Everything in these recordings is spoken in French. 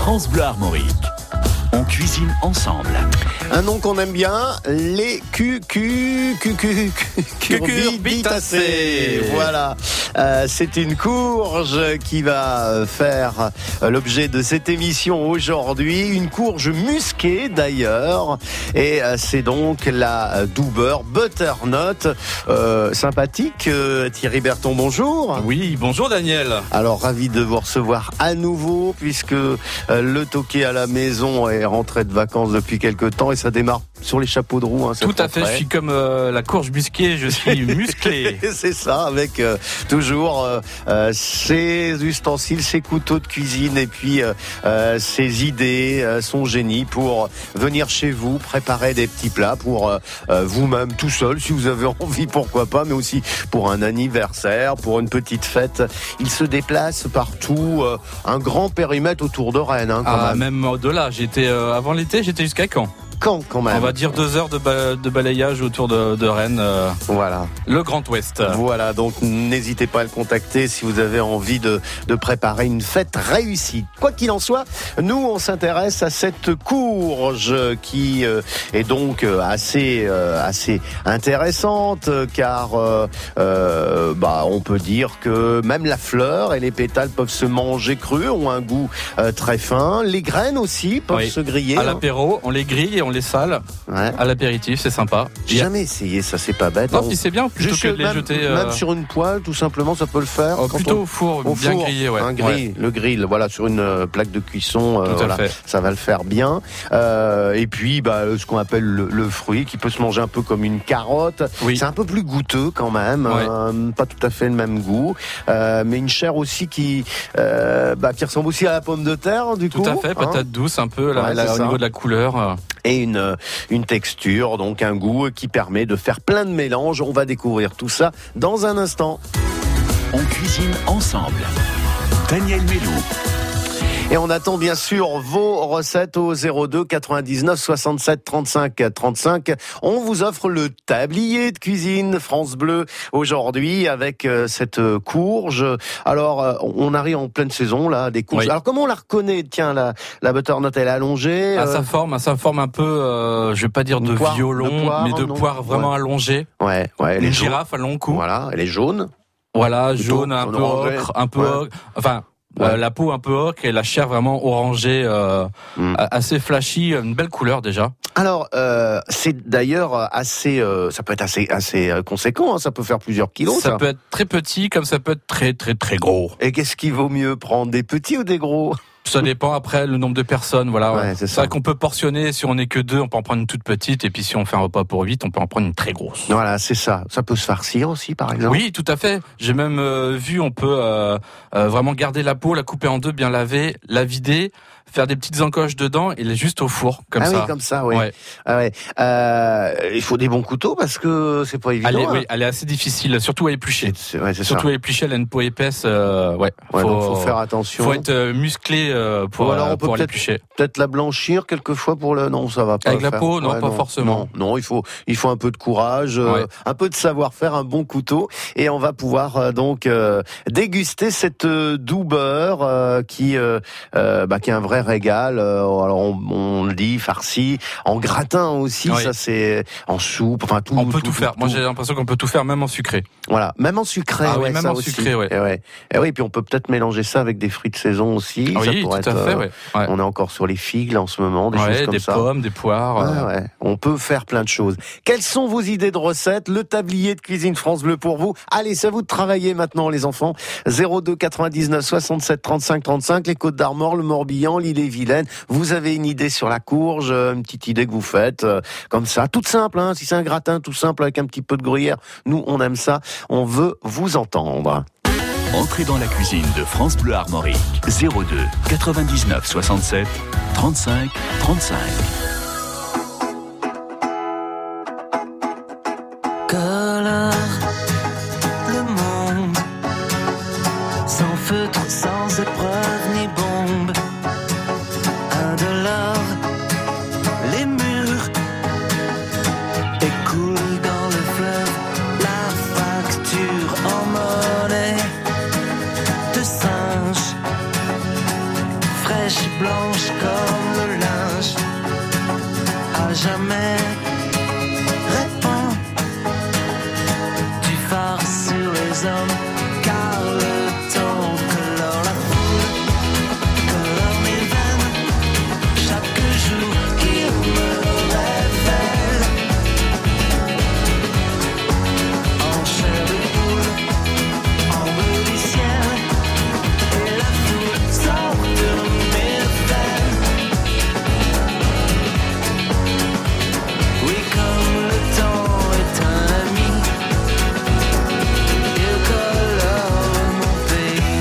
France Bleu Armorique. On cuisine ensemble. Un nom qu'on aime bien, les cucurbitacées. Voilà, c'est une courge qui va faire l'objet de cette émission aujourd'hui. Une courge musquée d'ailleurs. Et c'est donc la Doubeur butternut. Sympathique, Thierry Berton, bonjour. Oui, bonjour Daniel. Alors ravi de vous recevoir à nouveau puisque le toqué à la maison est rentré de vacances depuis quelques temps et ça démarre sur les chapeaux de roue. Tout à fait, je suis comme la courge musquée, je suis musclé. C'est ça, avec toujours ses ustensiles, ses couteaux de cuisine et puis ses idées, son génie pour venir chez vous, préparer des petits plats pour vous-même tout seul, si vous avez envie, pourquoi pas, mais aussi pour un anniversaire, pour une petite fête. Il se déplace partout, un grand périmètre autour de Rennes. Même au-delà, avant l'été, j'étais jusqu'à Caen. Quand même. On va dire 2 heures de balayage autour de Rennes. Voilà. Le Grand Ouest. Voilà, donc n'hésitez pas à le contacter si vous avez envie de préparer une fête réussie. Quoi qu'il en soit, nous on s'intéresse à cette courge qui est donc assez intéressante car on peut dire que même la fleur et les pétales peuvent se manger crus, ont un goût très fin. Les graines aussi peuvent se griller. À l'apéro, on les grille et on les sale. Ouais. À l'apéritif, c'est sympa. J'ai jamais essayé ça, c'est pas bête. Non, puis c'est bien plutôt que de les jeter. Même sur une poêle, tout simplement, ça peut le faire. Plutôt au four, bien grillé, ouais. Un grill, le grill, voilà, sur une plaque de cuisson, ça va le faire bien. Et puis, ce qu'on appelle le fruit, qui peut se manger un peu comme une carotte. Oui. C'est un peu plus goûteux quand même, pas tout à fait le même goût, mais une chair aussi qui ressemble aussi à la pomme de terre, du coup. Tout à fait, patate douce un peu, au niveau de la couleur. Et une texture, donc un goût qui permet de faire plein de mélanges. On va découvrir tout ça dans un instant. On cuisine ensemble. Daniel Mélou. Et on attend bien sûr vos recettes au 02 99 67 35 35. On vous offre le tablier de cuisine France Bleu aujourd'hui avec cette courge. Alors, on arrive en pleine saison là, des courges. Oui. Alors comment on la reconnaît? Tiens, la butternut, elle est allongée. Sa forme un peu, je vais pas dire de violon, mais de poire vraiment allongée. Ouais. Une girafe à long cou. Voilà, elle est jaune. Voilà, jaune, un peu ocre, ocre. Enfin. La peau un peu ocre et la chair vraiment orangée, assez flashy, une belle couleur déjà. Alors, c'est d'ailleurs assez, ça peut être assez conséquent, hein, ça peut faire plusieurs kilos. Ça peut être très petit comme ça peut être très très très gros. Et qu'est-ce qu'il vaut mieux prendre, des petits ou des gros? Ça dépend après le nombre de personnes, voilà. Ouais, c'est ça. Vrai qu'on peut portionner, si on n'est que 2, on peut en prendre une toute petite, et puis si on fait un repas pour 8, on peut en prendre une très grosse. Voilà, c'est ça. Ça peut se farcir aussi, par exemple. Oui, tout à fait. J'ai même vu, on peut vraiment garder la peau, la couper en 2, bien laver, la vider, faire des petites encoches dedans et les juste au four, comme ça. Ah oui, comme ça, oui. Ouais. Ah ouais. Il faut des bons couteaux parce que c'est pas évident. Elle est assez difficile, surtout à éplucher. C'est surtout à éplucher, elle a une peau épaisse. Donc faut faire attention. Faut être musclé pour l'éplucher. Peut-être la blanchir quelquefois pour le. Non, ça va pas. Avec la peau, non, pas forcément. Non, il faut un peu de courage, un peu de savoir-faire, un bon couteau, et on va pouvoir donc déguster cette Doubeur qui est un vrai régal. Alors on le dit farci, en gratin aussi, ça c'est en soupe, enfin tout. On peut tout faire. Moi j'ai l'impression qu'on peut tout faire, même en sucré. Voilà, même en sucré. Ah oui, même en sucré, Et oui, puis on peut peut-être mélanger ça avec des fruits de saison aussi. Ah oui, tout à fait. On est encore sur les figues là en ce moment, des choses comme ça. Des pommes, des poires. On peut faire plein de choses. Quelles sont vos idées de recettes? Le tablier de cuisine France Bleu pour vous. Allez, c'est à vous de travailler maintenant, les enfants. 02 99 67 35 35, les Côtes d'Armor, le Morbihan, l'Ille-et-Vilaine. Vous avez une idée sur la courge, une petite idée que vous faites, comme ça, toute simple, hein. Si c'est un gratin tout simple avec un petit peu de gruyère, nous on aime ça. On veut vous entendre. Entrez dans la cuisine de France Bleu Armorique. 02 99 67 35 35. Colore le monde, sans feutre, sans épreuve ni bombe, indolore, les murs écoulent dans le fleuve, la facture en monnaie de singe, fraîche si blanche comme le linge. À jamais, répands du phare sur les hommes, car le temps colore la foule, colore mes veines. Chaque jour il me révèle en chair de poule, en bleu du ciel, et la foule sort de mes veines. Oui, comme le temps est un ami, il colore mon pays.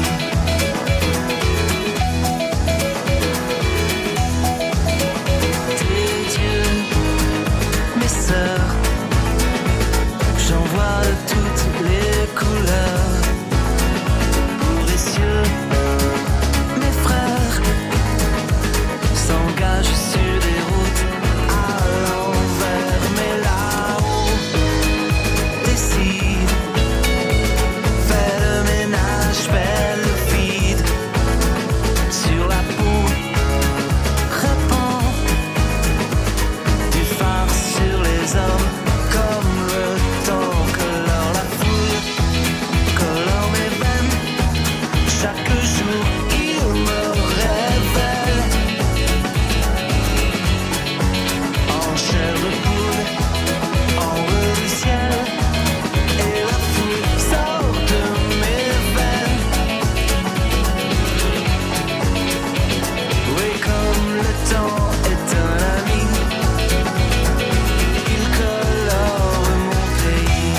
Tes dieux, mes sœurs, j'en vois de toutes les couleurs. Pour les cieux, mes frères s'engagent sur des routes à l'envers, mais là-haut décide, fais le ménage, fais le vide sur la peau, répand du phare sur les hommes, comme le temps colore la foule, colore mes veines. Chaque jour il me révèle en chair de poule, en bleu du ciel, et la foule sort de mes veines. Oui, comme le temps est un ami, il colore mon pays.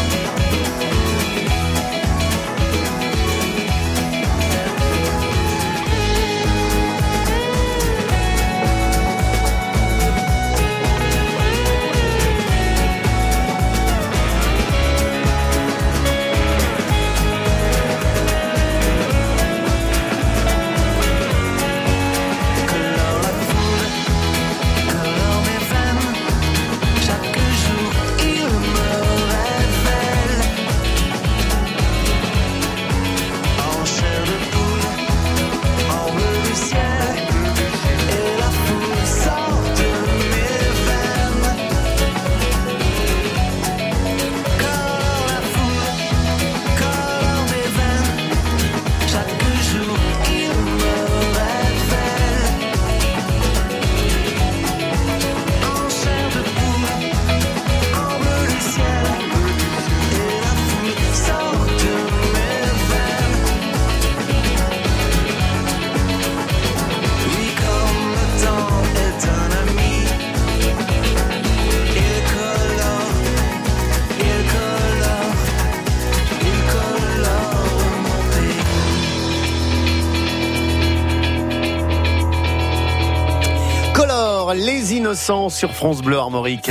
Colore la foule, colore mes veines. Chaque jour il me révèle en chair de poule, en bleu du ciel, et la foule sort de mes veines. Colore la foule, colore mes veines. Chaque jour il me révèle en chair de poule, en bleu du ciel, et la foule sort de mes veines. Oui, comme le temps est un ami, il colore, il colore, il colore mon pays. Colore, les innocents sur France Bleu Armorique.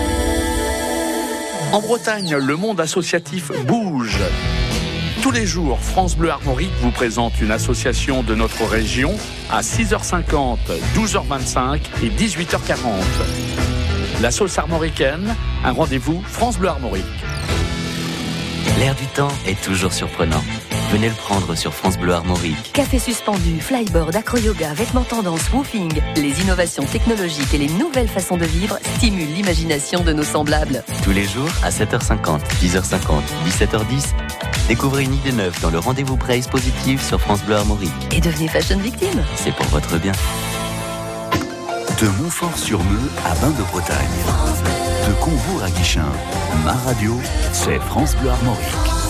En Bretagne, le monde associatif bouge. Tous les jours, France Bleu Armorique vous présente une association de notre région à 6h50, 12h25 et 18h40. La sauce armoricaine, un rendez-vous France Bleu Armorique. L'air du temps est toujours surprenant. Venez le prendre sur France Bleu Armorique. Café suspendu, flyboard, acro-yoga, vêtements tendance, woofing. Les innovations technologiques et les nouvelles façons de vivre stimulent l'imagination de nos semblables. Tous les jours à 7h50, 10h50, 17h10. Découvrez une idée neuve dans le rendez-vous presse positif sur France Bleu Armorique. Et devenez fashion victime. C'est pour votre bien. De Montfort-sur-Meux à Bain-de-Bretagne. De Combourg à Guichin. Ma radio, c'est France Bleu Armorique.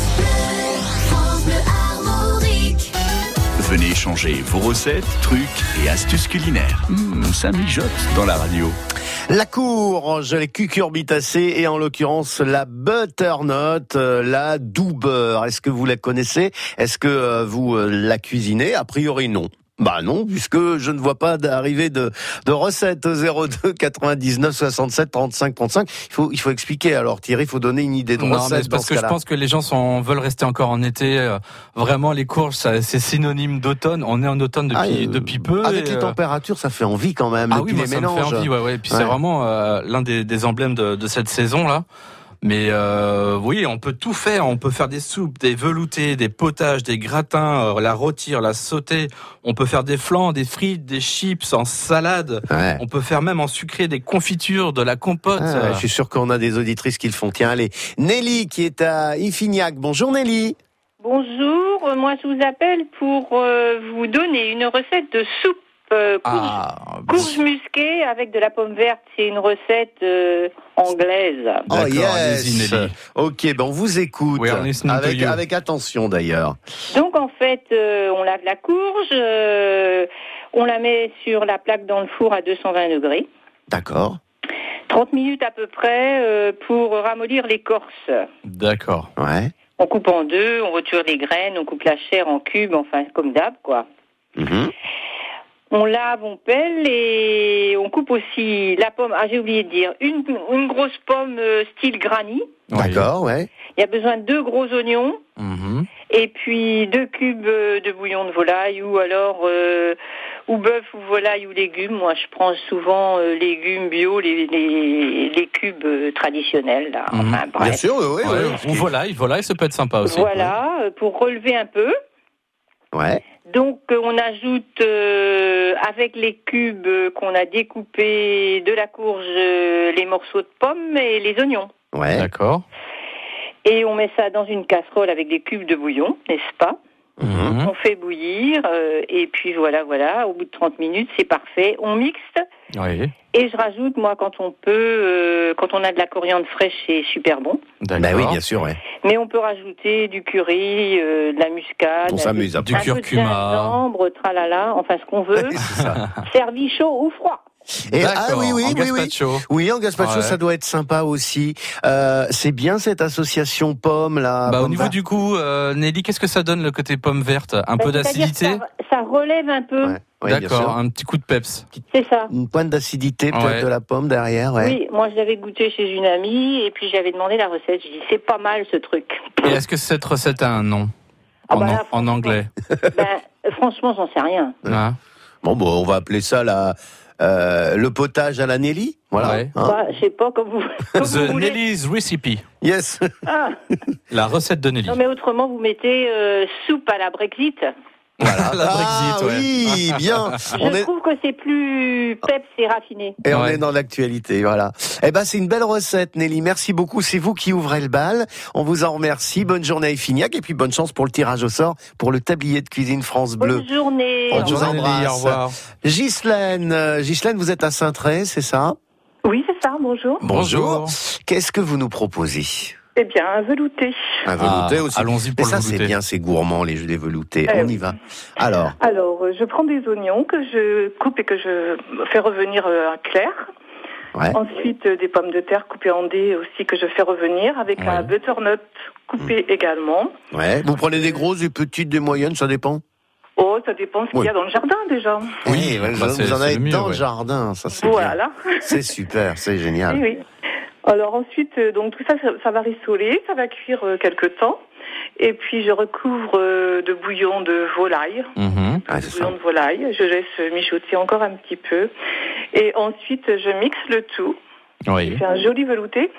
Venez échanger vos recettes, trucs et astuces culinaires. Ça mijote dans la radio. La courge, les cucurbitacées et en l'occurrence la butternut, la doux beurre. Est-ce que vous la connaissez ? Est-ce que vous la cuisinez ? A priori non. Bah non, puisque je ne vois pas d'arrivée de recettes au 02 99 67 35 35. Il faut expliquer. Alors Thierry, il faut donner une idée de recette. Non, mais c'est parce que je pense que les gens veulent rester encore en été. Vraiment, les courges, c'est synonyme d'automne. On est en automne depuis peu. Avec les températures, ça fait envie quand même. Ah oui, moi, ça me fait envie. Ouais. Et puis c'est vraiment l'un des emblèmes de cette saison là. Mais oui, on peut tout faire. On peut faire des soupes, des veloutés, des potages, des gratins, la rôtir, la sauter. On peut faire des flancs, des frites, des chips en salade. Ouais. On peut faire même en sucré des confitures, de la compote. Je suis sûr qu'on a des auditrices qui le font. Tiens, allez. Nelly qui est à Iffignac. Bonjour Nelly. Bonjour, moi je vous appelle pour vous donner une recette de soupe courge musquée avec de la pomme verte. C'est une recette anglaise. Oh D'accord, yes. allez-y, Nelly. Ok, ben on vous écoute. We are listening to you. Avec attention d'ailleurs. Donc en fait, on lave la courge, on la met sur la plaque dans le four à 220 degrés. D'accord. 30 minutes à peu près pour ramollir l'écorce. D'accord. Ouais. On coupe en deux, on retire les graines, on coupe la chair en cubes, enfin comme d'hab quoi. Mhm. On lave, on pèle et on coupe aussi la pomme. Ah, j'ai oublié de dire, une grosse pomme style granny. D'accord, ouais. Il y a besoin de 2 gros oignons Mhm. et puis 2 cubes de bouillon de volaille ou alors ou bœuf ou volaille ou légumes. Moi, je prends souvent légumes bio, les cubes traditionnels. Là. Mhm. Enfin, bref. Bien sûr, oui. Ou volaille, ça peut être sympa aussi. Voilà, pour relever un peu. Ouais. Donc on ajoute avec les cubes qu'on a découpés de la courge les morceaux de pommes et les oignons. Ouais. D'accord. Et on met ça dans une casserole avec des cubes de bouillon, n'est-ce pas ? Mhm. On fait bouillir et puis voilà, au bout de 30 minutes, c'est parfait. On mixe Oui. et je rajoute, moi, quand on peut, quand on a de la coriandre fraîche, c'est super bon. D'accord. Bah oui, bien sûr, ouais. Mais on peut rajouter du curry, de la muscade, On s'amuse Du un peu de curcuma. gingembre, tralala, enfin ce qu'on veut, C'est ça. servi chaud ou froid. Et, D'accord, oui. en gazpacho. Oui, en gazpacho, Ouais. ça doit être sympa aussi. C'est bien cette association pomme là. Bah, au pomme niveau verte. du coup, Nelly, qu'est-ce que ça donne le côté pomme verte? Un peu C'est-à-dire d'acidité? que ça relève un peu, Ouais, bien D'accord, sûr. un petit coup de peps. c'est ça. Une pointe d'acidité peut-être Ouais. de la pomme derrière, ouais. Oui, moi je l'avais goûté chez une amie et puis j'avais demandé la recette. Je dis c'est pas mal ce truc. Et est-ce que cette recette a un nom? Ah En, bah là, en franchement. anglais. Franchement, j'en sais rien. Hein? Bon, on va appeler ça le potage à la Nelly, voilà. Ouais. Hein. Bah, je sais pas comme vous, comme vous The voulez. Nelly's Recipe. Yes. Ah. La recette de Nelly. Non mais autrement vous mettez soupe à la Brexit. Voilà. La Brexit, ouais. Oui, bien. Je trouve que c'est plus peps et raffiné. Et on Ouais. est dans l'actualité, voilà. Eh ben, c'est une belle recette, Nelly. Merci beaucoup. C'est vous qui ouvrez le bal. On vous en remercie. Bonne journée à Iffignac et puis bonne chance pour le tirage au sort pour le tablier de cuisine France Bleu. Bonne journée. On Bonne vous journée, Nelly, embrasse. au revoir. Ghislaine, vous êtes à Saint-Tray, c'est ça? Oui, c'est ça, bonjour. Bonjour. Qu'est-ce que vous nous proposez? Eh bien, un velouté. Un velouté aussi. Allons-y Mais pour ça, le c'est velouté. bien, c'est gourmand, les veloutés. Eh On y oui. va. Alors, Alors, je prends des oignons que je coupe et que je fais revenir à clair. ouais. Ensuite, des pommes de terre coupées en dés aussi que je fais revenir avec Ouais. un butternut coupé également. Ouais. Vous prenez des grosses, des petites, des moyennes, ça dépend? Oh, ça dépend ce qu'il Oui. y a dans le jardin déjà. Oui, bah, vous c'est en avez le mieux, dans le ouais. jardin, ça c'est bien. Voilà. C'est super, c'est génial. Oui, oui. Alors ensuite, donc tout ça, ça va rissoler, ça va cuire quelque temps. Et puis je recouvre de bouillon de volaille. Mhm. Ah, c'est ça. Bouillon de volaille. Je laisse mijoter encore un petit peu. Et ensuite, je mixe le tout. Oui. Je fais un joli velouté.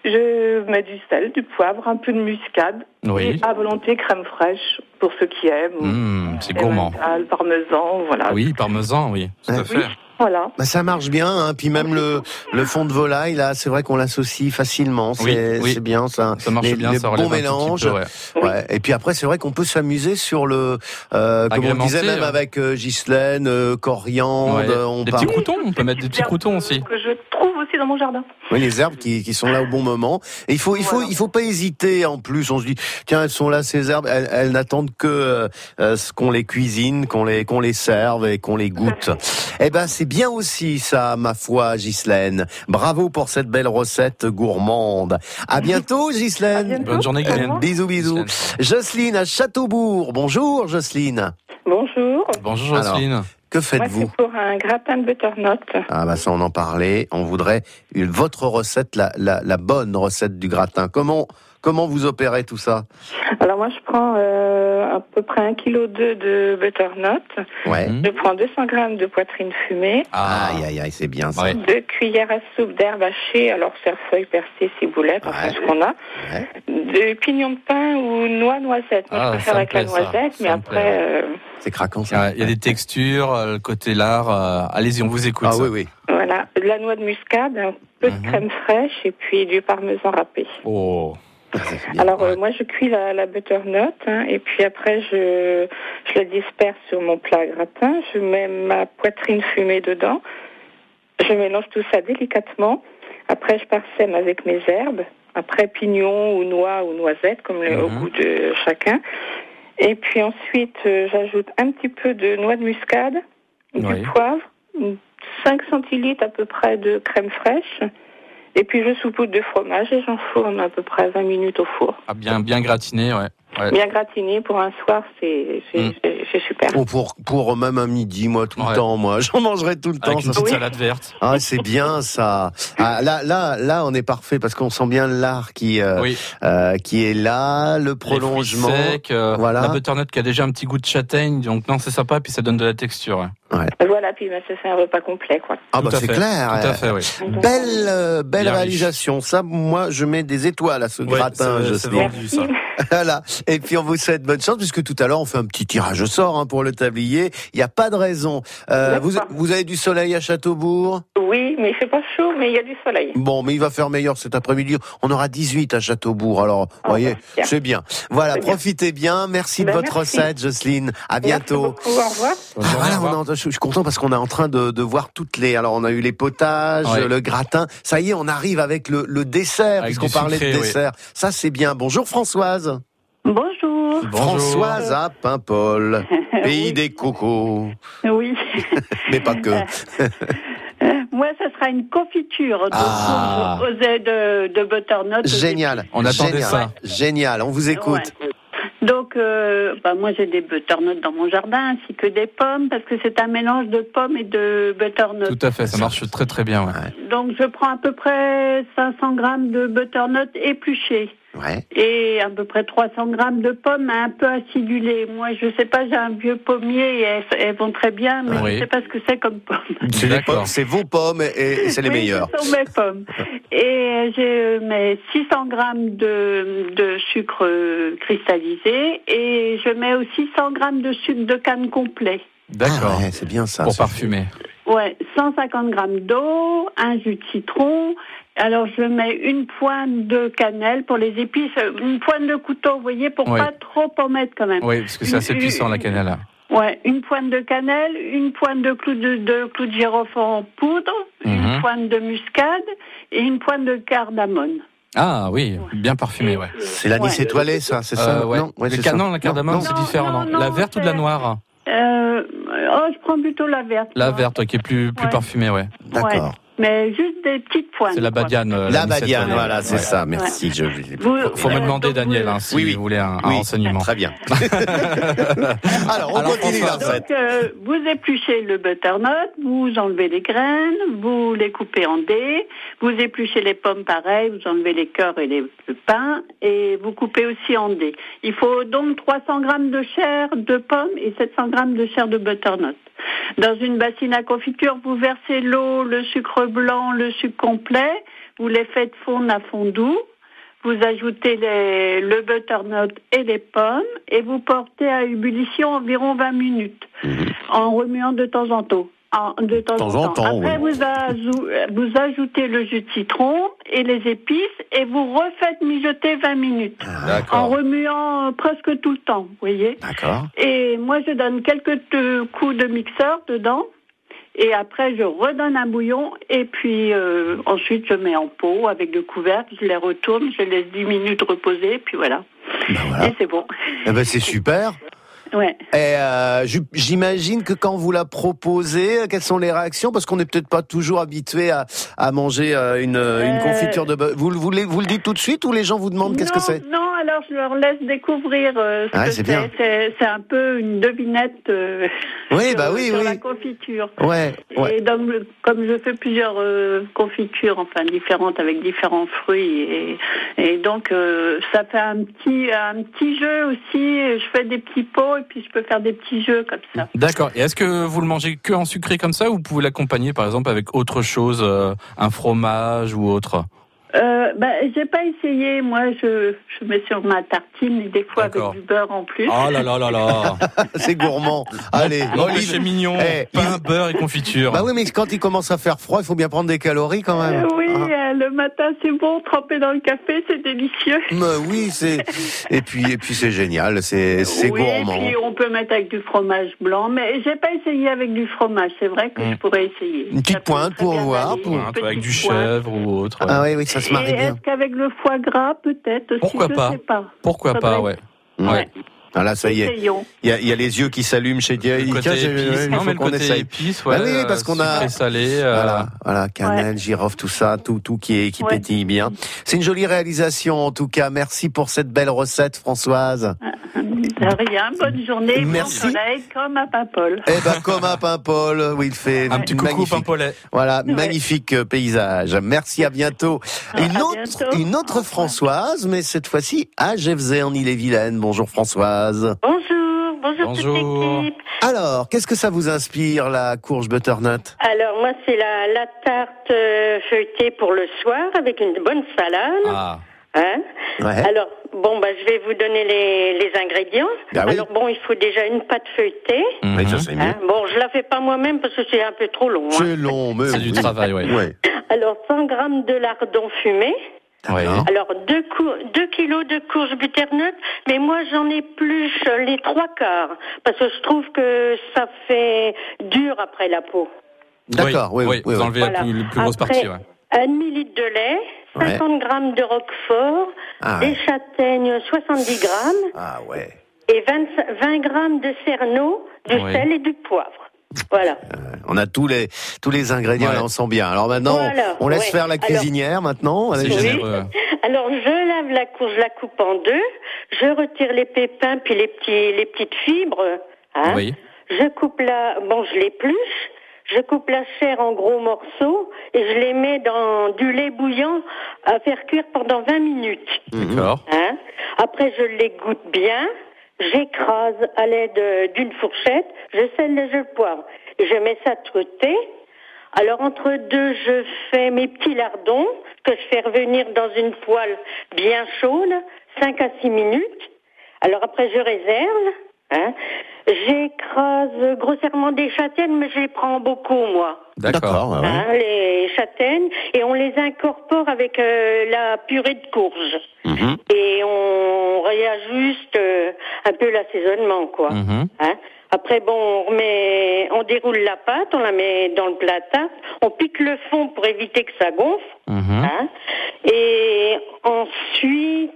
Je mets du sel, du poivre, un peu de muscade. Oui. Et à volonté crème fraîche pour ceux qui aiment. C'est gourmand. Emmental, parmesan, voilà. Oui, parmesan, oui. Tout à Oui. fait. Voilà. Bah, ça marche bien, hein. Puis même le fond de volaille, là, c'est vrai qu'on l'associe facilement. C'est Oui. c'est bien, ça. Ça marche bien, les ça relève bons un tout petit mélanges. peu, ouais. Ouais. Et puis après, c'est vrai qu'on peut s'amuser sur le, comme on Agrémenter, disait même hein. avec Ghislaine, coriandre, Ouais. on Des parle. petits croutons, on peut mettre des petits croutons aussi. Que je trouve aussi dans mon jardin. Oui, les herbes qui sont là au bon moment. Et il faut pas hésiter. En plus, on se dit, tiens, elles sont là ces herbes. Elles n'attendent que ce qu'on les cuisine, qu'on les serve et qu'on les goûte. Eh ben, c'est bien aussi ça, ma foi, Ghislaine. Bravo pour cette belle recette gourmande. À bientôt, Ghislaine. À bientôt. Bonne journée, Guylaine. Bisous, bisous. Jocelyne à Châteaubourg. Bonjour, Jocelyne. Bonjour. Bonjour Jocelyne. Que Moi, faites-vous? c'est pour un gratin de butternut. Ah bah ça on en parlait. On voudrait votre recette, la bonne recette du gratin. Comment Comment vous opérez tout ça? Alors moi, je prends à peu près 1,2 kg de butternut. Ouais. Je prends 200 grammes de poitrine fumée. Aïe, c'est bien ça. Ouais. 2 cuillères à soupe d'herbe hachée, alors cerfeuil, persil, ciboulette, enfin ce qu'on a. Ouais. De pignons de pain ou noix, noisette. Moi, je préfère ça me avec la plaît, ça. noisette, mais Ça me plaît. après, C'est craquant ça. Il y a des textures, le côté lard. Allez-y, on vous écoute. Ah ça. oui. voilà, de la noix de muscade, un peu de crème fraîche et puis du parmesan râpé. Oh. C'est bien. Alors moi je cuis la butternut et puis après je la disperse sur mon plat gratin, je mets ma poitrine fumée dedans, je mélange tout ça délicatement, après je parsème avec mes herbes, après pignon ou noix ou noisette comme au goût de chacun, et puis ensuite j'ajoute un petit peu de noix de muscade, du poivre, 5 centilitres à peu près de crème fraîche. Et puis je saupoudre de fromage et j'enfourne à peu près 20 minutes au four. Ah, bien gratiné, ouais. Bien gratiné pour un soir, c'est super. Oh, pour même un midi, moi, tout le temps, moi. J'en mangerai tout le temps. Avec une petite salade verte. Ah, c'est bien, ça. Ah, là, on est parfait parce qu'on sent bien l'art qui est là, le prolongement. Les fruits secs, voilà. La butternut qui a déjà un petit goût de châtaigne, donc non, c'est sympa, puis ça donne de la texture. Ouais. Voilà, puis ça fait un repas complet, quoi. Ah, Tout bah, à c'est fait. clair. Tout à fait, oui. Belle Bien réalisation. Ça, moi, je mets des étoiles à ce gratin. c'est vendu, ça. Voilà. Et puis on vous souhaite bonne chance puisque tout à l'heure on fait un petit tirage au sort pour le tablier. Il n'y a pas de raison. Vous avez du soleil à Châteaubourg? Oui, mais il fait pas chaud, mais il y a du soleil. Bon, mais il va faire meilleur cet après-midi. On aura 18 à Châteaubourg. Alors, vous voyez, c'est bien. Voilà, C'est bien. profitez bien. Merci de votre merci. recette, Jocelyne. À bientôt. Merci beaucoup, au revoir. Voilà, je suis content parce qu'on est en train de voir toutes les. Alors, on a eu les potages, le gratin. Ça y est, on arrive avec le dessert, Avec puisqu'on du parlait sucré, de dessert. Ça, c'est bien. Bonjour Françoise. Bonjour. Françoise à Paimpol, pays des cocos. Oui. Mais pas que. Moi, ça sera une confiture de butternut. Génial. On attendait ça. Génial. On vous écoute. Ouais. Donc, moi, j'ai des butternuts dans mon jardin, ainsi que des pommes, parce que c'est un mélange de pommes et de butternut. Tout à fait, ça marche très très bien. Ouais. Donc, je prends à peu près 500 grammes de butternut épluchés. Ouais. Et à peu près 300 grammes de pommes un peu acidulées. Moi, je sais pas, j'ai un vieux pommier et elles vont très bien, mais je sais pas ce que c'est comme pomme. C'est les pommes, c'est vos pommes et c'est les meilleures. Ce sont mes pommes. Et je mets 600 grammes de sucre cristallisé et je mets aussi 100 grammes de sucre de canne complet. D'accord. Ouais, c'est bien ça. Pour parfumer. Ouais, 150 grammes d'eau, un jus de citron. Alors, je mets une pointe de cannelle pour les épices, une pointe de couteau, vous voyez, pour pas trop en mettre quand même. Oui, parce que c'est assez puissant la cannelle. Ouais, une pointe de cannelle, une pointe de clou de girofle en poudre, une pointe de muscade et une pointe de cardamone. Ah oui, bien parfumé, ouais. C'est l'anis étoilé, ça, c'est ça? Ouais. Non, Le canon, la cardamome, c'est différent, non? La verte ou de la noire? Je prends plutôt la verte. La verte, qui est plus parfumée, ouais. D'accord. Ouais. Mais juste des petites pointes. C'est la badiane. La badiane, voilà, c'est ouais. ça. Merci. Faut me demander, Daniel, si vous voulez un renseignement. Très bien. Alors, on continue la recette. Donc, vous épluchez le butternut, vous enlevez les graines, vous les coupez en dés, vous épluchez les pommes pareil, vous enlevez les cœurs et les pins, et vous coupez aussi en dés. Il faut donc 300 grammes de chair de pommes et 700 grammes de chair de butternut. Dans une bassine à confiture, vous versez l'eau, le sucre blanc, le sucre complet, vous les faites fondre à fond doux, vous ajoutez le butternut et les pommes et vous portez à ébullition environ 20 minutes en remuant de temps en temps. De temps en temps. Après, vous ajoutez le jus de citron et les épices et vous refaites mijoter 20 minutes. En remuant presque tout le temps, vous voyez. D'accord. Et moi, je donne quelques coups de mixeur dedans. Et après, je redonne un bouillon. Et puis, ensuite, je mets en pot avec le couvercle. Je les retourne. Je laisse 10 minutes reposer. Et puis voilà. Ben voilà. Et c'est bon. Eh ben, c'est super. Ouais. Et j'imagine que quand vous la proposez, quelles sont les réactions? Parce qu'on n'est peut-être pas toujours habitué à manger une confiture de bœuf. Vous le dites tout de suite ou les gens vous demandent qu'est-ce que c'est? Non, alors je leur laisse découvrir ce que c'est bien. C'est un peu une devinette sur la confiture. Ouais. Et donc, comme je fais plusieurs confitures, enfin différentes avec différents fruits, et donc ça fait un petit jeu aussi. Je fais des petits pots et puis je peux faire des petits jeux comme ça. D'accord. Et est-ce que vous le mangez que en sucré comme ça ou vous pouvez l'accompagner par exemple avec autre chose, un fromage ou autre? J'ai pas essayé. Moi, je mets sur ma tartine et des fois avec du beurre en plus. Oh là là là là. C'est gourmand. Allez, Olive, c'est mignon. Pain, beurre et confiture. Bah oui, mais quand il commence à faire froid, il faut bien prendre des calories quand même. Oui, le matin, c'est bon. Tremper dans le café, c'est délicieux. Oui, et puis c'est génial. C'est gourmand. Et puis on peut mettre avec du fromage blanc, mais j'ai pas essayé avec du fromage. C'est vrai que je pourrais essayer. Une petite pointe pour voir. Avec du chèvre ou autre. Ah oui, ça se marie bien. Est-ce qu'avec le foie gras, peut-être aussi? Pourquoi pas? Sais pas. Pourquoi pas, ouais. Ah là, ça y est. Il y a les yeux qui s'allument chez Thierry. Le côté épice, non, mais le côté épice, ouais. Oui, parce qu'on a sucré salé. Voilà, cannelle, girofle, tout ça, tout qui pétille bien. C'est une jolie réalisation, en tout cas. Merci pour cette belle recette, Françoise. De rien, bonne journée. Merci. Bon soleil, comme à Paimpol. Eh ben, comme à Paimpol, où il fait un petit coucou Paimpolais. Voilà, magnifique paysage. Merci, à bientôt. Une autre Françoise, mais cette fois-ci à Jevzé, en Ille-et-Vilaine. Bonjour Françoise. Bonjour toute l'équipe. Alors, qu'est-ce que ça vous inspire, la courge butternut? Alors, moi, c'est la tarte feuilletée pour le soir, avec une bonne salade. Ah. Hein? Ouais. Alors, je vais vous donner les ingrédients. Ah oui. Alors, il faut déjà une pâte feuilletée. Oui, ça c'est mieux. Je la fais pas moi-même parce que c'est un peu trop long. C'est long, mais c'est du travail, ouais. Alors, 100 grammes de lardons fumés. Ouais. Alors, 2 kilos de courge butternut, mais moi j'en épluche les 3/4, parce que je trouve que ça fait dur après la peau. D'accord, oui. Vous enlevez la plus grosse partie, ouais. 1 demi-litre de lait, 50 grammes de roquefort, des châtaignes 70 grammes, et 20 grammes de cerneau, du sel et du poivre. Voilà. On a tous les ingrédients, là, on sent bien. Alors maintenant, on laisse faire la cuisinière maintenant. C'est généreux. Alors, je lave la courge, je la coupe en deux, je retire les pépins puis les petites fibres. Oui. Je coupe je l'épluche, je coupe la chair en gros morceaux et je les mets dans du lait bouillant à faire cuire pendant 20 minutes. D'accord. Après, je l'égoutte bien. J'écrase à l'aide d'une fourchette, je sèle et je poivre. Je mets ça de côté. Alors entre deux, je fais mes petits lardons que je fais revenir dans une poêle bien chaude, 5 à 6 minutes. Alors après, je réserve. J'écrase grossièrement des châtaignes, mais je les prends beaucoup, moi. D'accord. Les châtaignes, et on les incorpore avec la purée de courge. Et on réajuste un peu l'assaisonnement, quoi. Après, on déroule la pâte, on la met dans le plat à tarte, on pique le fond pour éviter que ça gonfle. Et ensuite,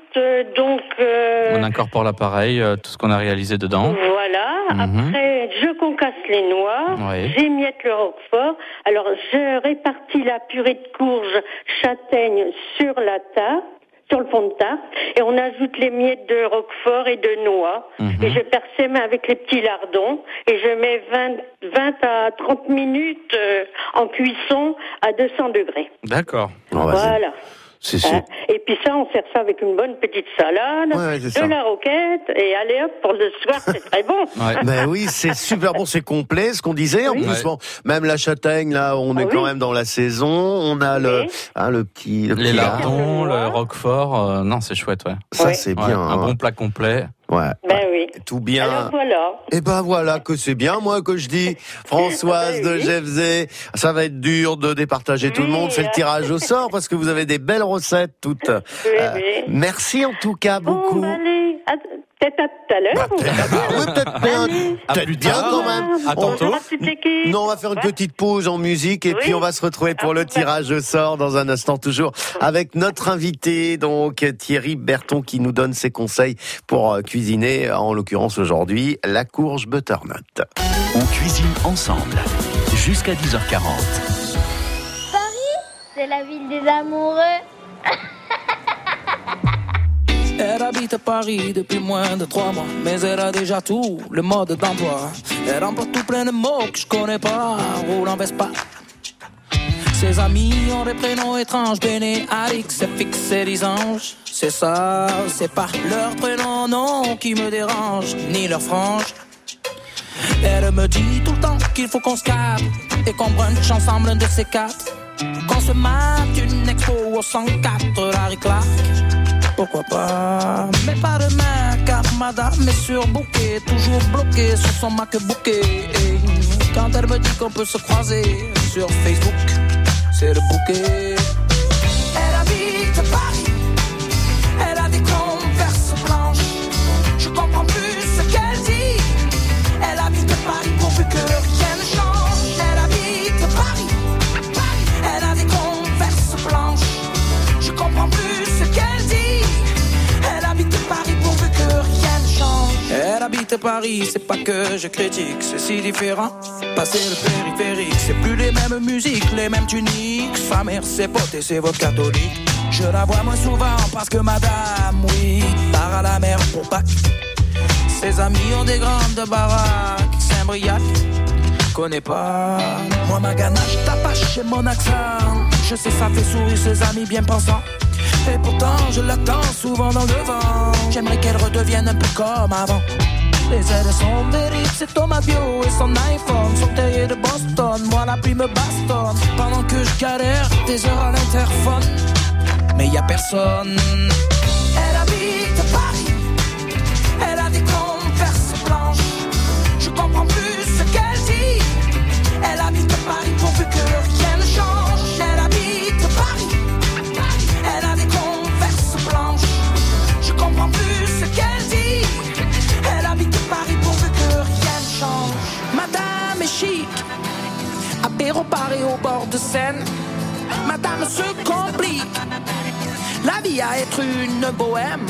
on incorpore l'appareil, tout ce qu'on a réalisé dedans. Voilà. Après, je concasse les noix, j'émiette le roquefort. Alors, je répartis la purée de courge châtaigne sur la tarte, sur le fond de tarte, et on ajoute les miettes de roquefort et de noix, et je parsème avec les petits lardons, et je mets 20 à 30 minutes en cuisson à 200 degrés. D'accord. Voilà. C'est et puis ça, on sert ça avec une bonne petite salade, la roquette, et allez hop, pour le soir, c'est très bon. Ben oui, c'est super bon, c'est complet, ce qu'on disait. En plus, même la châtaigne, là, on est quand même dans la saison. On a le petit les lardons, le roquefort. Non, c'est chouette, Ça, c'est bien. Un bon plat complet. Ben oui. Tout bien. Alors voilà. Et ben voilà que c'est bien, moi, que je dis. Françoise de Jevzé, ça va être dur de départager tout le monde. C'est le tirage au sort parce que vous avez des belles recettes toutes. Merci en tout cas beaucoup. Allez, Peut-être à tout à l'heure. Peut-être bien quand même. À tantôt. Non, on va faire une petite pause en musique et puis on va se retrouver pour le tirage au sort dans un instant toujours avec notre invité, donc Thierry Berton, qui nous donne ses conseils pour cuisiner, en l'occurrence aujourd'hui, la courge butternut. On cuisine ensemble jusqu'à 10h40. Paris, c'est la ville des amoureux. Elle habite à Paris depuis moins de 3 mois, mais elle a déjà tout le mode d'emploi. Elle emporte tout plein de mots que je connais pas, roule en Vespa. Ses amis ont des prénoms étranges, Béné, Alix, FX et Lisange. C'est ça, c'est pas leur prénom, non, qui me dérange, ni leur frange. Elle me dit tout le temps qu'il faut qu'on se capte et qu'on brunch ensemble un de ces 4. Qu'on se mate une expo au 104, Larry Clark. Pourquoi pas, mais pas demain, car madame est surbookée, toujours bloquée sur son MacBook. Et quand elle me dit qu'on peut se croiser sur Facebook, c'est le bouquet. Elle habite Paris, elle a des converses blanches. Je comprends plus ce qu'elle dit. Elle habite Paris pourvu que rien ne change. Elle habite Paris, elle a des converses blanches. Je comprends plus ce qu'elle dit. Elle habite Paris pourvu que rien ne change. Elle habite Paris, c'est pas que je critique, c'est si différent. Passer le périphérique, c'est plus les mêmes musiques, les mêmes tuniques. Sa mère c'est pote et c'est votre catholique. Je la vois moins souvent parce que madame, oui, part à la mer pour Pâques. Ses amis ont des grandes baraques, Saint-Briac, connais pas. Moi ma ganache tapache et mon accent, je sais ça fait sourire ses amis bien pensants. Et pourtant je l'attends souvent dans le vent. J'aimerais qu'elle redevienne un peu comme avant. Les ailes sont véribles, c'est Thomas Bio et son iPhone, son terrier de Boston. Moi la pluie me bastonne pendant que je galère des heures à l'interphone. Mais y a personne. Elle habite Paris, elle a des converses blanches. Je comprends plus ce qu'elle dit. Elle habite Paris pourvu que rien ne change. Elle habite Paris, elle a des converses blanches. Je comprends plus ce qu'elle dit. Elle habite Paris pourvu que rien ne change. Madame est chic, apéro Paris au bord de Seine. Madame se complique, la vie à être une bohème.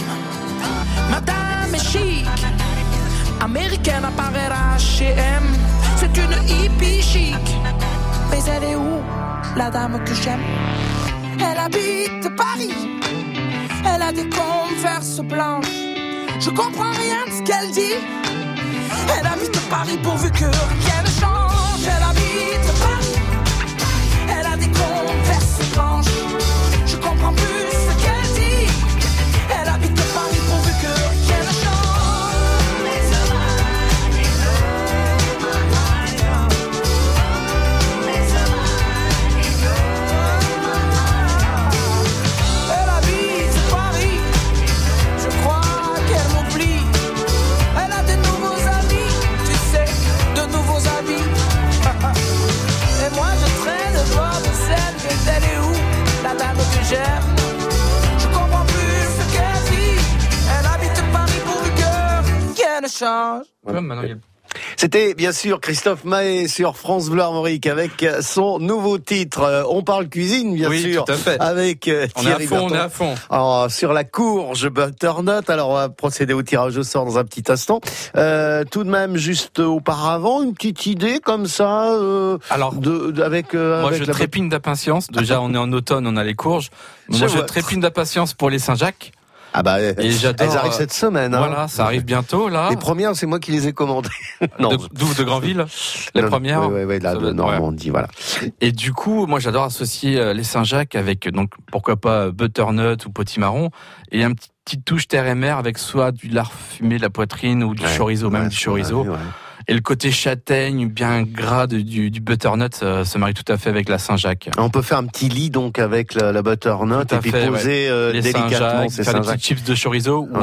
Madame est chic, américaine à Paris H&M. C'est une hippie chic, mais elle est où, la dame que j'aime? Elle habite Paris, elle a des converses blanches. Je comprends rien de ce qu'elle dit. Elle habite Paris pourvu que rien ne change. Elle habite Paris, elle a des converses blanches. Je comprends plus ce qu'elle dit. Elle habite Paris pourvu que rien ne change. Elle habite Paris, je crois qu'elle m'oublie. Elle a de nouveaux amis, tu sais, de nouveaux amis. Et moi je traîne le bord de Seine, mais elle est où, la dame que j'aime? Je comprends plus ce qu'elle dit. Elle habite Paris pourvu que rien ne change. C'était bien sûr Christophe Mahé sur France Bleu Armorique avec son nouveau titre. On parle cuisine, bien sûr, tout à fait. avec Thierry Berton. On est à fond. Alors, sur la courge butternut. Alors, on va procéder au tirage au sort dans un petit instant. Tout de même, juste auparavant, une petite idée comme ça. Alors, avec moi, avec je trépigne d'impatience. Déjà, on est en automne, on a les courges. Moi, je trépigne d'impatience pour les Saint-Jacques. Ah bah, et j'adore. Elles arrivent cette semaine. Voilà, ça arrive bientôt là. Les premières, c'est moi qui les ai commandées. De Granville, les premières. Oui, là, de Normandie, voilà. Et du coup, moi, j'adore associer les Saint-Jacques avec, donc, pourquoi pas butternut ou potimarron, et un petite touche terre et mer avec soit du lard fumé de la poitrine ou du chorizo, même du chorizo. Et le côté châtaigne, bien gras du butternut se marie tout à fait avec la Saint-Jacques. On peut faire un petit lit donc avec la butternut et puis poser les délicatement Saint-Jacques, faire des petites chips de chorizo ou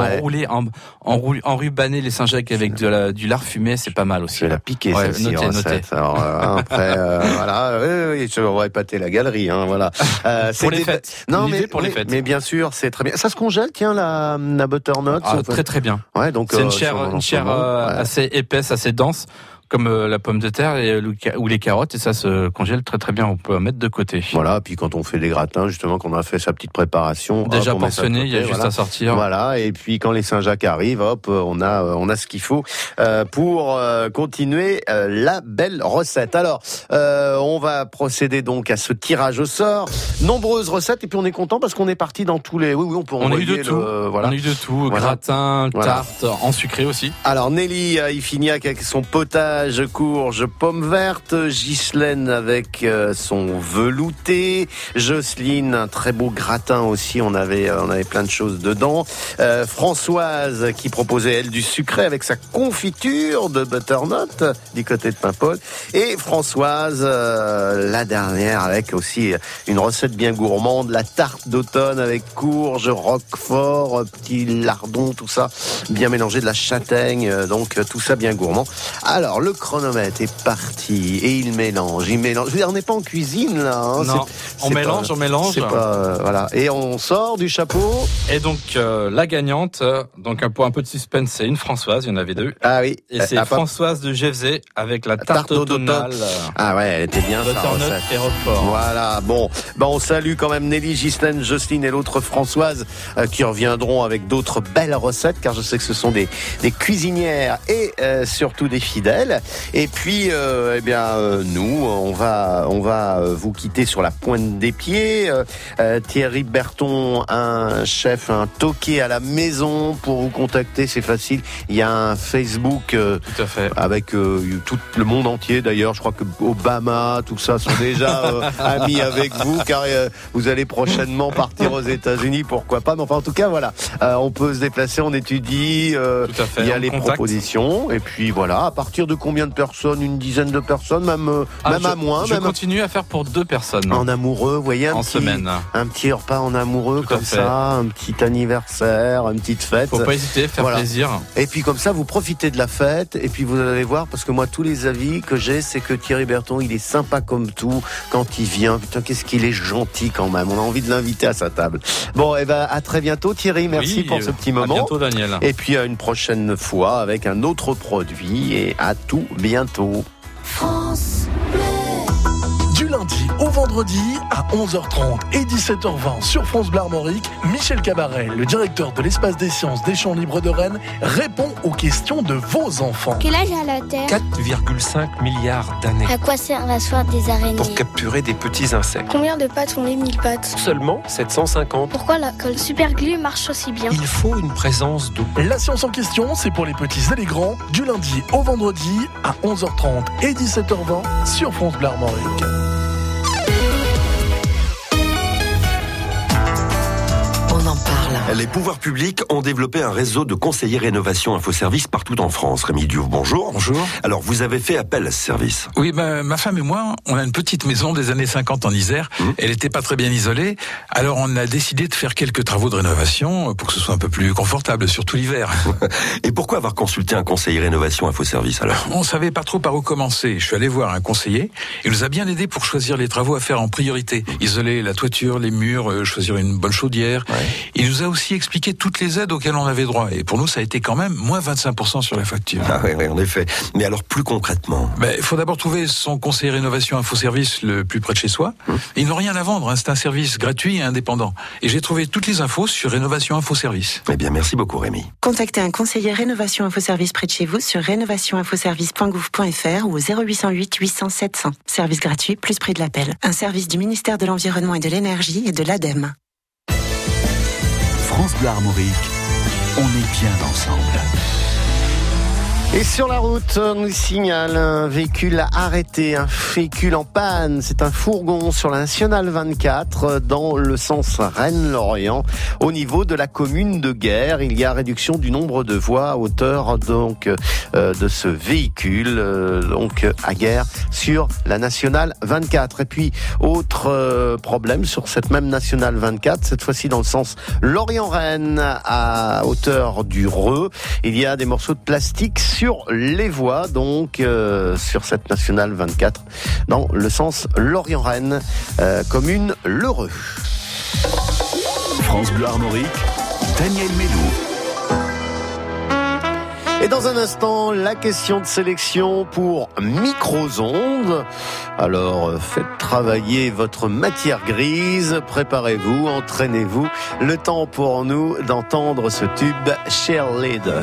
enrubaner les Saint-Jacques avec du lard fumé, c'est pas mal aussi. Je vais la piquer celle-ci. Notez. Alors, après, voilà, oui, on va épater la galerie, hein, voilà. Pour les fêtes. Non, pour les fêtes. Mais bien sûr, c'est très bien. Ça se congèle, tiens, la butternut. Très très bien. Ouais, donc c'est une chair assez épaisse, assez dense, comme la pomme de terre ou les carottes, et ça se congèle très très bien. On peut en mettre de côté. Voilà, puis quand on fait des gratins, justement, qu'on a fait sa petite préparation, déjà hop, portionné, il y a juste à sortir. Voilà, et puis quand les Saint-Jacques arrivent, hop, on a ce qu'il faut pour continuer la belle recette. Alors, on va procéder donc à ce tirage au sort. Nombreuses recettes, et puis on est content parce qu'on est parti dans tous les. Oui, on peut envoyer. On a eu de tout. Voilà. On a eu de tout. Voilà. Gratin, tarte, en sucré aussi. Alors Nelly Ifignac avec son potage courge pomme verte, Ghislaine avec son velouté, Jocelyne un très beau gratin aussi, on avait plein de choses dedans, Françoise qui proposait elle du sucré avec sa confiture de butternut du côté de Paimpol, et Françoise la dernière avec aussi une recette bien gourmande, la tarte d'automne avec courge, roquefort, petit lardon, tout ça bien mélangé, de la châtaigne, donc tout ça bien gourmand. Alors le chronomètre est parti et il mélange. Je veux dire, on n'est pas en cuisine là. Hein. Non, on mélange. C'est pas, voilà. Et on sort du chapeau. Et donc la gagnante, donc pour un peu de suspense, c'est une Françoise. Il y en avait deux. Ah oui. Et c'est Françoise de Gévesay avec la tarte automnale. Ah ouais, elle était bien. Butternut et roquefort. Voilà. Bon, on salue quand même Nelly, Ghislaine, Jocelyne et l'autre Françoise qui reviendront avec d'autres belles recettes, car je sais que ce sont des cuisinières et surtout des fidèles. Et puis, nous, on va vous quitter sur la pointe des pieds. Thierry Berton, un chef, un toqué à la maison, pour vous contacter, c'est facile. Il y a un Facebook tout à fait. Avec tout le monde entier. D'ailleurs, je crois que Obama, tout ça sont déjà amis avec vous, car vous allez prochainement partir aux États-Unis, pourquoi pas. Mais enfin, en tout cas, voilà, on peut se déplacer, on étudie. Tout à fait. Il y a les propositions, et puis voilà. À partir de combien de personnes? Une dizaine de personnes, même à moins. Je continue à faire pour 2 personnes. En amoureux, vous voyez, semaine. Un petit repas en amoureux comme ça, un petit anniversaire, une petite fête. Faut pas hésiter, faire plaisir. Et puis comme ça, vous profitez de la fête, et puis vous allez voir, parce que moi, tous les avis que j'ai, c'est que Thierry Berton, il est sympa comme tout quand il vient. Putain, qu'est-ce qu'il est gentil quand même. On a envie de l'inviter à sa table. Bon, à très bientôt, Thierry. Merci pour ce petit moment. À bientôt, Daniel. Et puis à une prochaine fois avec un autre produit, et à tout bientôt. France Bleu. Du lundi au vendredi à 11h30 et 17h20 sur France Bleu Armorique, Michel Cabaret, le directeur de l'espace des sciences des Champs Libres de Rennes, répond aux questions de vos enfants. Quel âge a la Terre? 4,5 milliards d'années. À quoi sert la soie des araignées? Pour capturer des petits insectes. Combien de pattes ont les 1000 pattes? Seulement 750. Pourquoi la colle superglue marche aussi bien? Il faut une présence d'eau. La science en question, c'est pour les petits et les grands, du lundi au vendredi à 11h30 et 17h20 sur France Bleu Armorique. Les pouvoirs publics ont développé un réseau de conseillers rénovation infoservice partout en France. Rémi Diouf, bonjour. Bonjour. Alors, vous avez fait appel à ce service. Oui, ma femme et moi, on a une petite maison des années 50 en Isère. Elle n'était pas très bien isolée. Alors, on a décidé de faire quelques travaux de rénovation pour que ce soit un peu plus confortable, surtout l'hiver. Et pourquoi avoir consulté un conseiller rénovation infoservice alors? On savait pas trop par où commencer. Je suis allé voir un conseiller. Il nous a bien aidé pour choisir les travaux à faire en priorité. Isoler la toiture, les murs, choisir une bonne chaudière. Ouais. Il nous a aussi expliqué toutes les aides auxquelles on avait droit. Et pour nous, ça a été quand même moins 25% sur la facture. Ah oui, en effet. Mais alors, plus concrètement? Il faut d'abord trouver son conseiller rénovation infoservice le plus près de chez soi. Ils n'ont rien à vendre, hein. C'est un service gratuit et indépendant. Et j'ai trouvé toutes les infos sur Rénovation Infoservice. Eh bien, merci beaucoup, Rémi. Contactez un conseiller Rénovation Infoservice près de chez vous sur rénovationinfoservice.gouv.fr ou 0808 800 700. Service gratuit, plus prix de l'appel. Un service du ministère de l'Environnement et de l'Énergie et de l'ADEME. France Bleu Armorique, on est bien ensemble. Et sur la route, on nous signale un véhicule arrêté, un véhicule en panne. C'est un fourgon sur la Nationale 24 dans le sens Rennes-Lorient. Au niveau de la commune de Guer, il y a réduction du nombre de voies à hauteur donc de ce véhicule donc à Guer sur la Nationale 24. Et puis autre problème sur cette même Nationale 24, cette fois-ci dans le sens Lorient-Rennes à hauteur du Reux. Il y a des morceaux de plastique sur les voies, donc sur cette Nationale 24, dans le sens Lorient-Rennes, commune L'Heureux. France Bleu Armorique, Daniel Médou. Et dans un instant, la question de sélection pour micro-ondes. Alors, faites travailler votre matière grise, préparez-vous, entraînez-vous. Le temps pour nous d'entendre ce tube Cheerleader.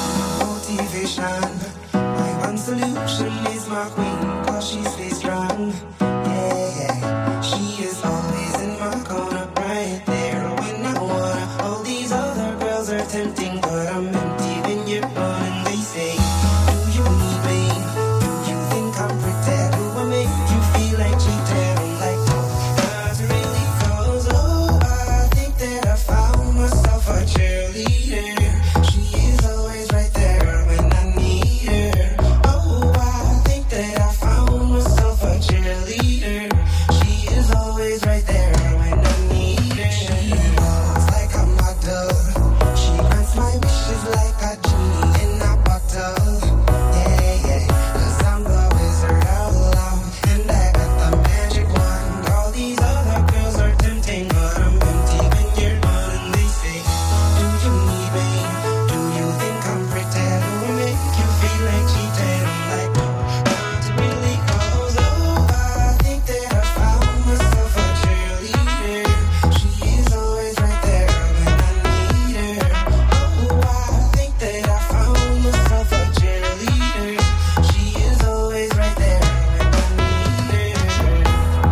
My one solution is my queen, 'cause she stays strong. Yeah, she is always in my corner, right there when I wanna. All these other girls are tempting, but I'm empty when you're gone. And they say, do you need me? Do you think I'm pretend? Do I make you feel like cheating? I'm like, oh, not really, 'cause oh, I think that I found myself a cheerleader. She is always right there when I need her. Oh, I think that I found myself a cheerleader. She is always right there when I need her. She walks like a model. She grants my wishes like a genie in a bottle. Yeah, yeah, 'cause I'm the wizard of love, and I got the magic wand. All these other girls are tempting, but I'm empty when you're gone. And they say, do you need me? Do you think I'm pretend? Do I make you feel like cheating? I'm like, not really, 'cause oh, I think that I found myself a cheerleader. She is always right there when I need her. Oh, I think that I found myself a cheerleader. She is always right there when I need her.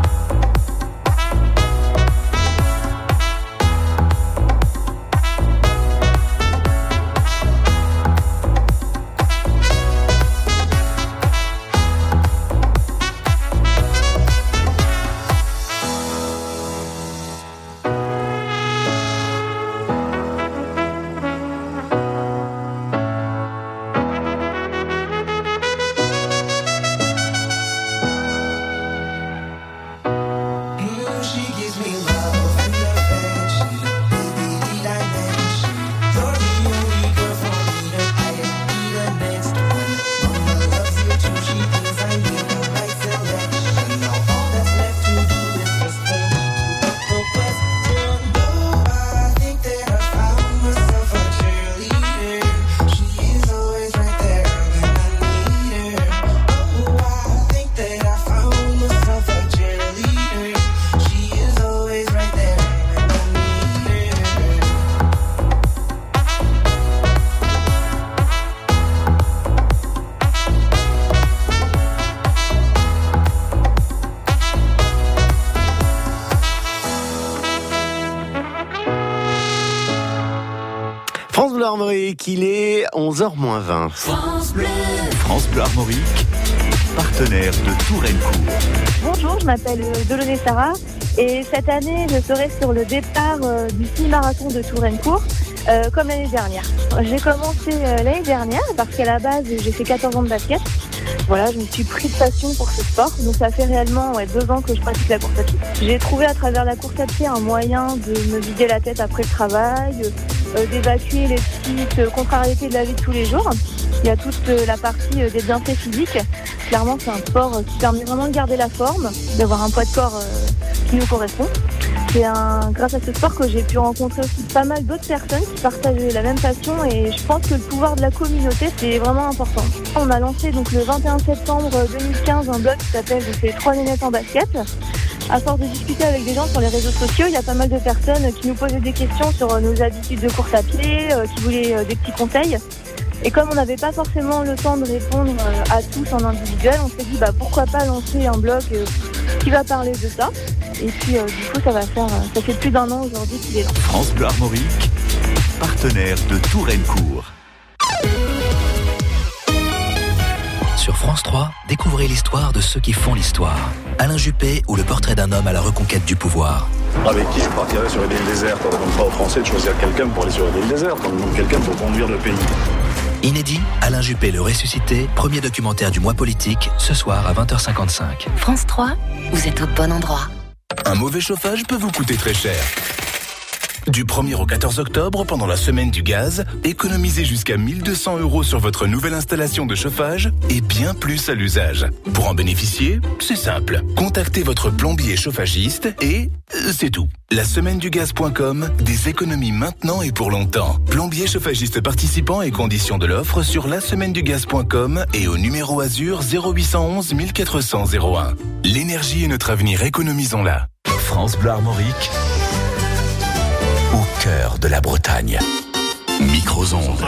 She gives me love and affection, baby, did I mention? You're the only girl for me to be the next one. Mama loves you too, she thinks I need the right selection. Now all that's left to do is just hold the question. Oh, I think that I found myself a cheerleader. She is always right there when I need her. Oh, I think that I found myself a cheerleader. She is always right there when I need her. France Bleu Armorique, il est 11h-20. France Bleu Armorique, partenaire de Touraine-Court. Bonjour, je m'appelle Delaunay Sarah et cette année je serai sur le départ du semi-marathon de Touraine-Court comme l'année dernière. J'ai commencé l'année dernière parce qu'à la base j'ai fait 14 ans de basket. Voilà, je me suis pris de passion pour ce sport, donc ça fait réellement 2 ans que je pratique la course à pied. J'ai trouvé à travers la course à pied un moyen de me vider la tête après le travail, d'évacuer les petites contrariétés de la vie de tous les jours. Il y a toute la partie des bienfaits physiques. Clairement, c'est un sport qui permet vraiment de garder la forme, d'avoir un poids de corps qui nous correspond. C'est grâce à ce sport que j'ai pu rencontrer aussi pas mal d'autres personnes qui partageaient la même passion et je pense que le pouvoir de la communauté, c'est vraiment important. On a lancé donc le 21 septembre 2015 un blog qui s'appelle Les 3 nénettes en basket. À force de discuter avec des gens sur les réseaux sociaux, il y a pas mal de personnes qui nous posaient des questions sur nos habitudes de course à pied, qui voulaient des petits conseils. Et comme on n'avait pas forcément le temps de répondre à tous en individuel, on s'est dit pourquoi pas lancer un blog qui va parler de ça. Et puis du coup ça fait plus d'1 an aujourd'hui qu'il est là. France Bleu Armorique, partenaire de Touraine-Court. Sur France 3, découvrez l'histoire de ceux qui font l'histoire. Alain Juppé ou le portrait d'un homme à la reconquête du pouvoir. Avec qui je partirais sur une île déserte? On ne demande pas aux Français de choisir quelqu'un pour aller sur une île déserte. On demande quelqu'un pour conduire le pays. Inédit, Alain Juppé le ressuscité, premier documentaire du mois politique, ce soir à 20h55. France 3, vous êtes au bon endroit. Un mauvais chauffage peut vous coûter très cher. Du 1er au 14 octobre, pendant la semaine du gaz, économisez jusqu'à 1 200 € sur votre nouvelle installation de chauffage et bien plus à l'usage. Pour en bénéficier, c'est simple. Contactez votre plombier chauffagiste et c'est tout. La semaine du gaz.com, des économies maintenant et pour longtemps. Plombier chauffagiste participant et conditions de l'offre sur lasemainedugaz.com et au numéro Azur 0811 1400 01. L'énergie est notre avenir, économisons-la. France Bleu Armorique, au cœur de la Bretagne. Micro-ondes.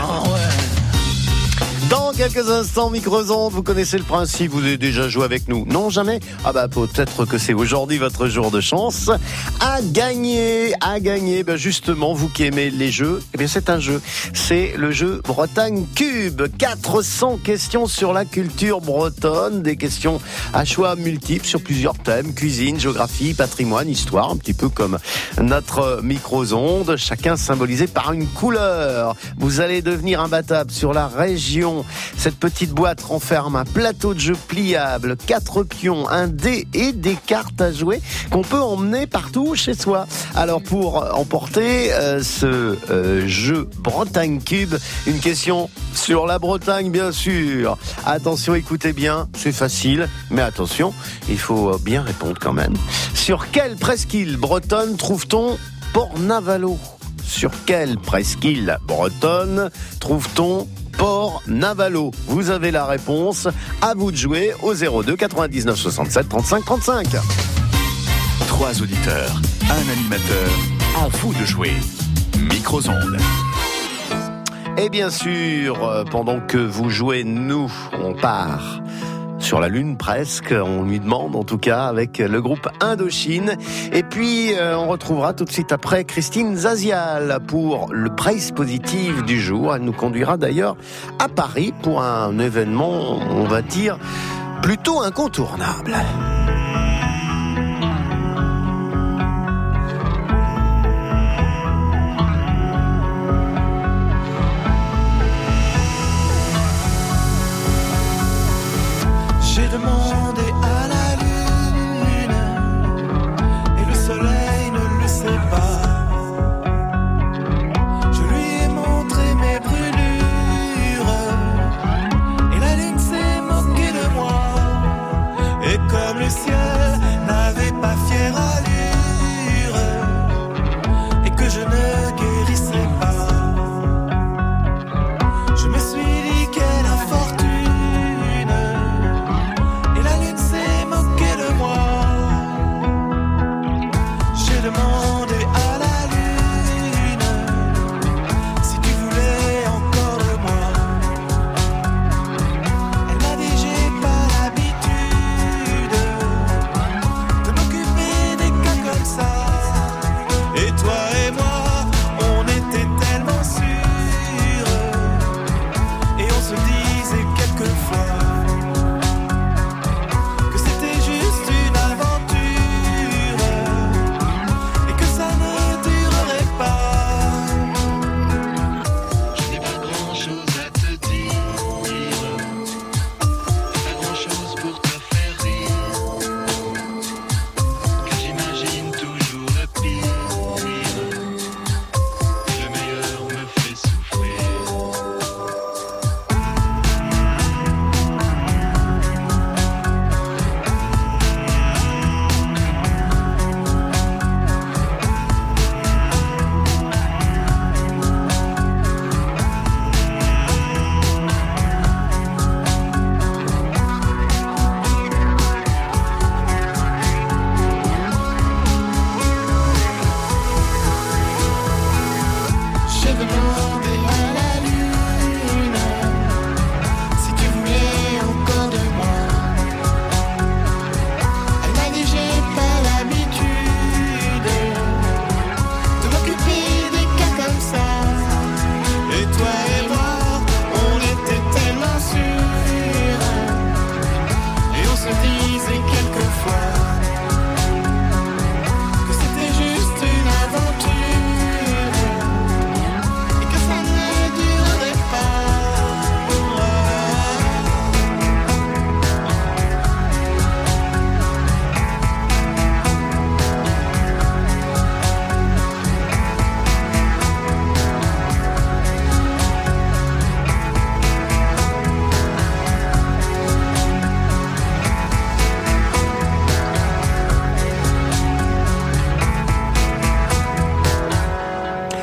Dans quelques instants, Micro-ondes, vous connaissez le principe, vous avez déjà joué avec nous. Non, jamais? Ah bah peut-être que c'est aujourd'hui votre jour de chance. À gagner, justement, vous qui aimez les jeux, eh bien c'est un jeu. C'est le jeu Bretagne Cube. 400 questions sur la culture bretonne, des questions à choix multiples sur plusieurs thèmes, cuisine, géographie, patrimoine, histoire, un petit peu comme notre Micro-ondes, chacun symbolisé par une couleur. Vous allez devenir imbattable sur la région. Cette petite boîte renferme un plateau de jeu pliable, 4 pions, un dé et des cartes à jouer qu'on peut emmener partout chez soi. Alors pour emporter ce jeu Bretagne Cube, une question sur la Bretagne bien sûr. Attention, écoutez bien, c'est facile, mais attention, il faut bien répondre quand même. Sur quelle presqu'île bretonne trouve-t-on Port-Navalo? Sur quelle presqu'île bretonne trouve-t-on Port-Navalo? Vous avez la réponse, à vous de jouer au 02 99 67 35 35. 3 auditeurs, un animateur, à vous de jouer. Micro-ondes. Et bien sûr, pendant que vous jouez, nous, on part sur la Lune presque, on lui demande en tout cas avec le groupe Indochine. Et puis on retrouvera tout de suite après Christine Zazial pour le Praise Positive du jour. Elle nous conduira d'ailleurs à Paris pour un événement, on va dire, plutôt incontournable. J'ai demandé à la lune et le soleil ne le sait pas. Je lui ai montré mes brûlures et la lune s'est moquée de moi. Et comme le ciel n'avait pas fière allure et que je ne guérissais pas, je me suis dit quelle infortune. Demandé à la lune si tu voulais encore de moi. Elle m'a dit j'ai pas l'habitude de m'occuper des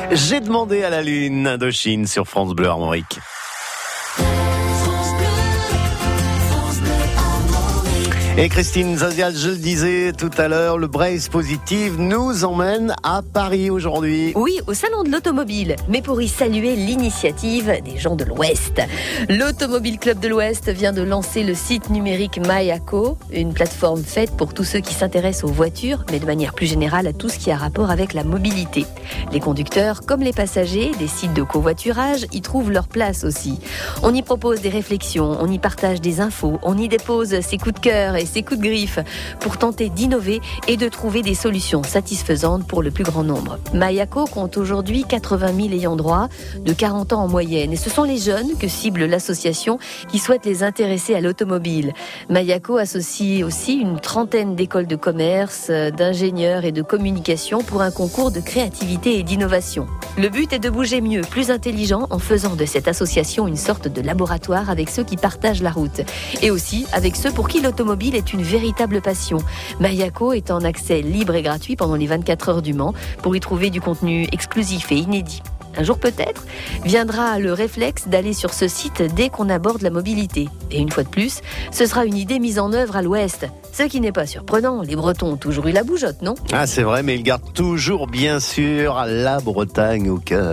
J'ai demandé à la lune d'Indochine sur France Bleu Armorique. Et Christine Zazial, je le disais tout à l'heure, le Braise Positive nous emmène à Paris aujourd'hui. Oui, au salon de l'automobile, mais pour y saluer l'initiative des gens de l'Ouest. L'Automobile Club de l'Ouest vient de lancer le site numérique Mayako, une plateforme faite pour tous ceux qui s'intéressent aux voitures, mais de manière plus générale à tout ce qui a rapport avec la mobilité. Les conducteurs, comme les passagers, des sites de covoiturage y trouvent leur place aussi. On y propose des réflexions, on y partage des infos, on y dépose ses coups de cœur et ses coups de griffe pour tenter d'innover et de trouver des solutions satisfaisantes pour le plus grand nombre. Mayako compte aujourd'hui 80 000 ayants droit, de 40 ans en moyenne. Et ce sont les jeunes que cible l'association qui souhaite les intéresser à l'automobile. Mayako associe aussi une trentaine d'écoles de commerce, d'ingénieurs et de communication pour un concours de créativité et d'innovation. Le but est de bouger mieux, plus intelligent, en faisant de cette association une sorte de laboratoire avec ceux qui partagent la route. Et aussi avec ceux pour qui l'automobile est une véritable passion. Mayako est en accès libre et gratuit pendant les 24 heures du Mans pour y trouver du contenu exclusif et inédit. Un jour peut-être, viendra le réflexe d'aller sur ce site dès qu'on aborde la mobilité. Et une fois de plus, ce sera une idée mise en œuvre à l'Ouest. Ce qui n'est pas surprenant, les Bretons ont toujours eu la bougeotte, non ? Ah, c'est vrai, mais ils gardent toujours, bien sûr, la Bretagne au cœur.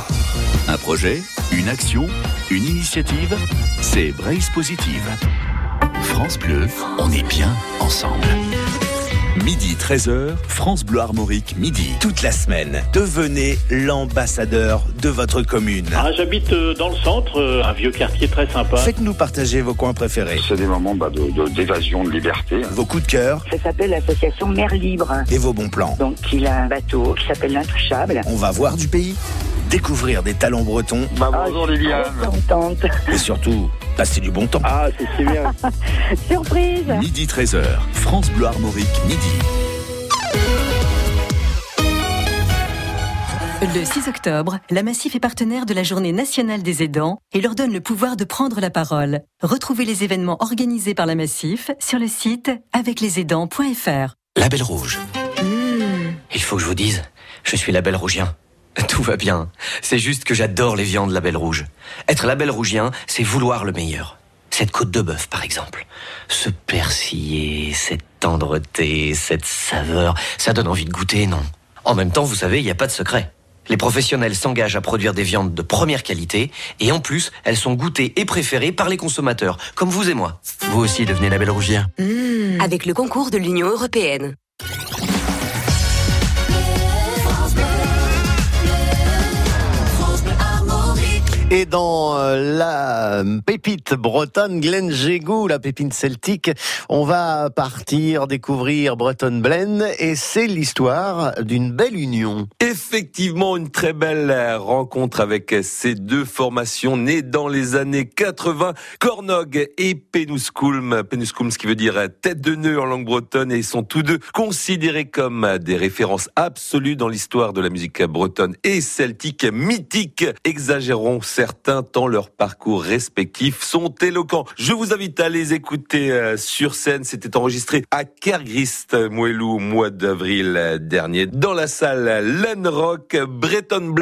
Un projet, une action, une initiative, c'est Braise Positive. France Bleu, on est bien ensemble. Midi 13h, France Bleu Armorique, midi. Toute la semaine, devenez l'ambassadeur de votre commune. J'habite dans le centre, un vieux quartier très sympa. Faites-nous partager vos coins préférés. C'est des moments d'évasion, de liberté. Vos coups de cœur. Ça s'appelle l'association Mer Libre. Et vos bons plans. Donc il a un bateau qui s'appelle l'Intouchable. On va voir du pays, découvrir des talents bretons. Bonjour Liliane. Contente. Et surtout, passer du bon temps. Ah, c'est bien. Surprise. Midi 13h, France Bleu Armorique, midi. Le 6 octobre, la Massif est partenaire de la Journée nationale des aidants et leur donne le pouvoir de prendre la parole. Retrouvez les événements organisés par la Massif sur le site aveclesaidants.fr. Label rouge. Il faut que je vous dise, je suis label rougien. Tout va bien. C'est juste que j'adore les viandes label rouge. Être label rougien, c'est vouloir le meilleur. Cette côte de bœuf, par exemple. Ce persillé, cette tendreté, cette saveur, ça donne envie de goûter, non ? En même temps, vous savez, il n'y a pas de secret. Les professionnels s'engagent à produire des viandes de première qualité et en plus, elles sont goûtées et préférées par les consommateurs, comme vous et moi. Vous aussi devenez label rougien. Avec le concours de l'Union européenne. Et dans la pépite bretonne, Glen Jégou, la pépite celtique, on va partir découvrir Breton Blend et c'est l'histoire d'une belle union. Effectivement, une très belle rencontre avec ces deux formations nées dans les années 80, Cornog et Peñusculm. Peñusculm, ce qui veut dire tête de nœud en langue bretonne, et ils sont tous deux considérés comme des références absolues dans l'histoire de la musique bretonne et celtique, mythique. Exagérons certains tant leurs parcours respectifs sont éloquents. Je vous invite à les écouter sur scène. C'était enregistré à Kergrist, Moellou, au mois d'avril dernier, dans la salle Lenrock. Breton